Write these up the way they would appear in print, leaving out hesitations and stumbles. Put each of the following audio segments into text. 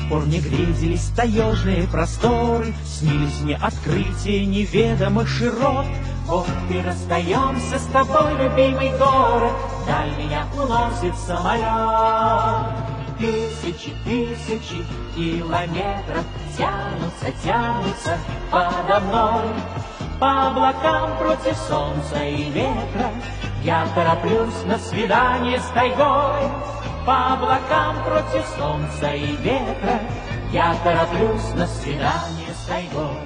пор не грезились таежные просторы, снились мне открытия неведомых широт. Вот и расстаемся с тобой, любимый город, вдаль меня уносит самолет. Тысячи, тысячи километров тянутся подо мной. По облакам против солнца и ветра я тороплюсь на свидание с тайгой. По облакам против солнца и ветра я тороплюсь на свидание с тайгой.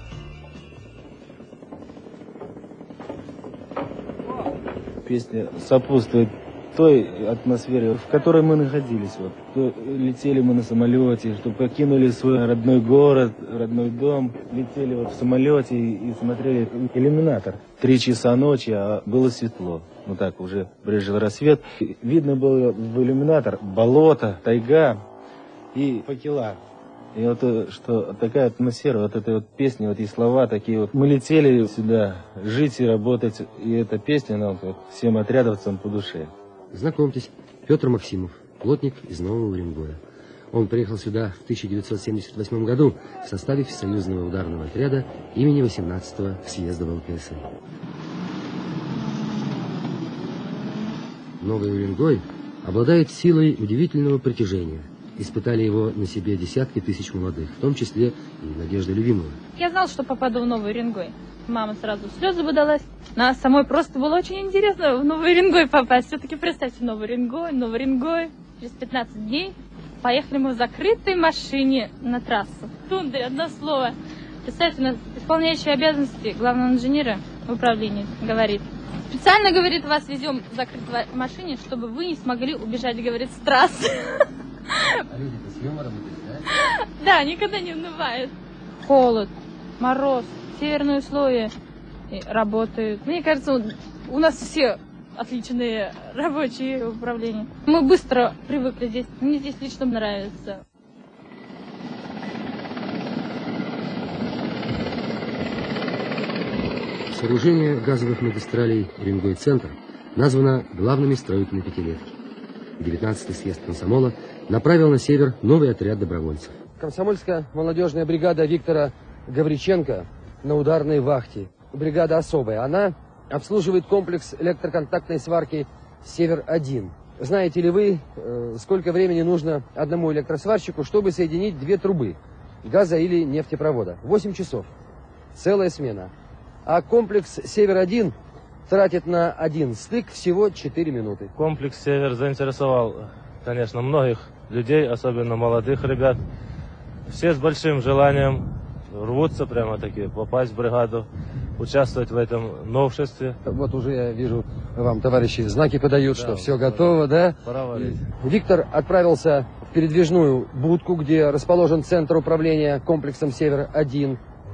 Песня сопутствует той атмосфере, в которой мы находились. Вот. То летели мы на самолете, что покинули свой родной город, родной дом. Летели вот в самолете и смотрели иллюминатор. 3 часа ночи, а было светло. Вот так уже брезжил рассвет. Видно было в иллюминатор болото, тайга и факела. И вот что такая атмосфера, вот этой вот песни, вот и слова такие вот. Мы летели сюда жить и работать, и эта песня нам вот, всем отрядовцам по душе. Знакомьтесь, Петр Максимов, плотник из Нового Уренгоя. Он приехал сюда в 1978 году в составе Всесоюзного ударного отряда имени 18-го съезда ВЛКСМ. Новый Уренгой обладает силой удивительного притяжения. Испытали его на себе десятки тысяч молодых, в том числе и Надежда Любимова. Я знала, что попаду в Новый Уренгой. Мама сразу слезы выдалась. Но самой просто было очень интересно в Новый Уренгой попасть. Все-таки представьте, Новый Уренгой. Через 15 дней поехали мы в закрытой машине на трассу. Тундре, одно слово. Представьте, у нас исполняющий обязанности главного инженера в управлении говорит. Специально, говорит, вас везем в закрытой машине, чтобы вы не смогли убежать, говорит, с трассы. А люди-то с юмором идут, да? Да, никогда не унывают. Холод, мороз, северные условия работают. Мне кажется, у нас все отличные рабочие управления. Мы быстро привыкли здесь. Мне здесь лично нравится. Сооружение газовых магистралей Уренгой-Центр названо главными строителями пятилетки. 19-й съезд комсомола направил на север новый отряд добровольцев. Комсомольская молодежная бригада Виктора Гавриченко на ударной вахте. Бригада особая. Она обслуживает комплекс электроконтактной сварки «Север-1». Знаете ли вы, сколько времени нужно одному электросварщику, чтобы соединить 2 трубы газа или нефтепровода? 8 часов. Целая смена. А комплекс «Север-1» тратит на один стык всего 4 минуты. Комплекс «Север» заинтересовал, конечно, многих людей, особенно молодых ребят. Все с большим желанием рвутся прямо-таки попасть в бригаду, участвовать в этом новшестве. Вот уже я вижу, вам товарищи знаки подают, да, что все готово, да? Пора валить. Виктор отправился в передвижную будку, где расположен центр управления комплексом «Север-1».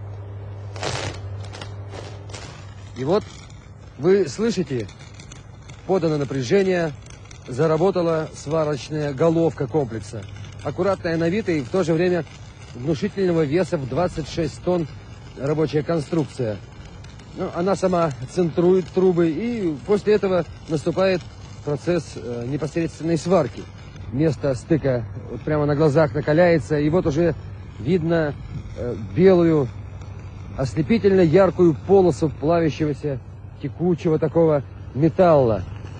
И вот вы слышите, подано напряжение, заработала сварочная головка комплекса. Аккуратная на вид и в то же время внушительного веса в 26 тонн рабочая конструкция. Ну, она сама центрует трубы, и после этого наступает процесс непосредственной сварки. Место стыка вот прямо на глазах накаляется, и вот уже видно белую, ослепительно яркую полосу плавящегося, текучего такого металла.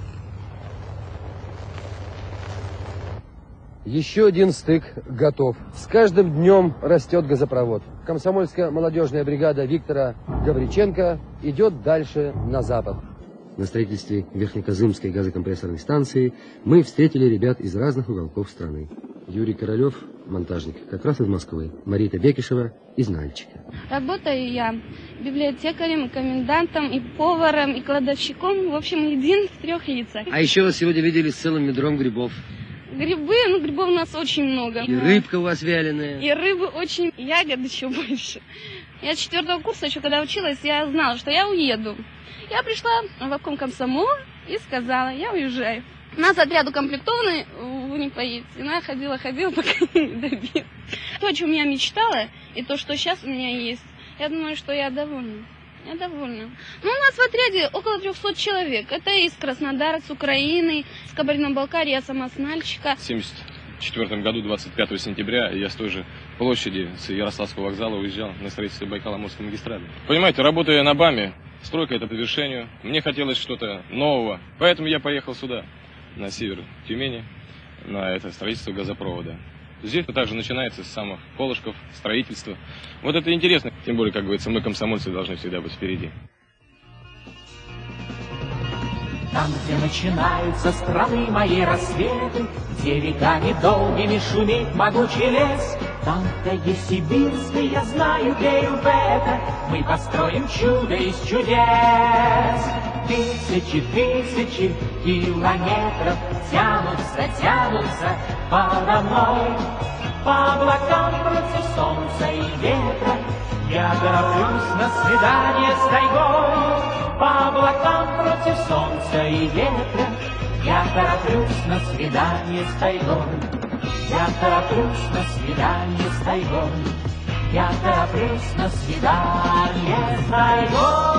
Еще один стык готов. С каждым днем растет газопровод. Комсомольская молодежная бригада Виктора Гавриченко идет дальше на запад. На строительстве Верхнекозымской газокомпрессорной станции мы встретили ребят из разных уголков страны. Юрий Королев, монтажник, как раз из Москвы. Марита Бекишева из Нальчика. Работаю я библиотекарем, комендантом, и поваром, и кладовщиком. В общем, един в 3 лицах. А еще вас сегодня видели с целым ведром грибов. Грибы, грибов у нас очень много. И рыбка у вас вяленая. И рыбы очень, ягод еще больше. Я 4-го курса еще когда училась, я знала, что я уеду. Я пришла в обком комсомола и сказала, я уезжаю. Нас отряд укомплектованный, вы не поедете. Но я ходила, пока не добилась. То, о чем я мечтала, и то, что сейчас у меня есть, я думаю, что я довольна. Я довольна. Ну, у нас в отряде около 300 человек. Это из Краснодара, с Украины, с Кабардино-Балкарии, я сама с Нальчика. 70. 1994 году, 25 сентября, я с той же площади, с Ярославского вокзала уезжал на строительство Байкало-Амурской магистрали. Понимаете, работая на БАМе, стройка это по завершению, мне хотелось что-то нового, поэтому я поехал сюда, на север Тюмени, на это строительство газопровода. Здесь также начинается с самых колышков, строительства. Вот это интересно, тем более, как говорится, мы, комсомольцы, должны всегда быть впереди. Там, где начинаются страны мои рассветы, где веками долгими шумит могучий лес, там-то есть Сибирский, я знаю, верю в это, мы построим чудо из чудес. Тысячи километров тянутся подо мной, по облакам против солнца и ветра. Я тороплюсь на свидание с тайгой, по облакам против солнца и ветра. Я тороплюсь на свидание с тайгой. Я тороплюсь на свидание с тайгой. Я тороплюсь на свидание с тайгой.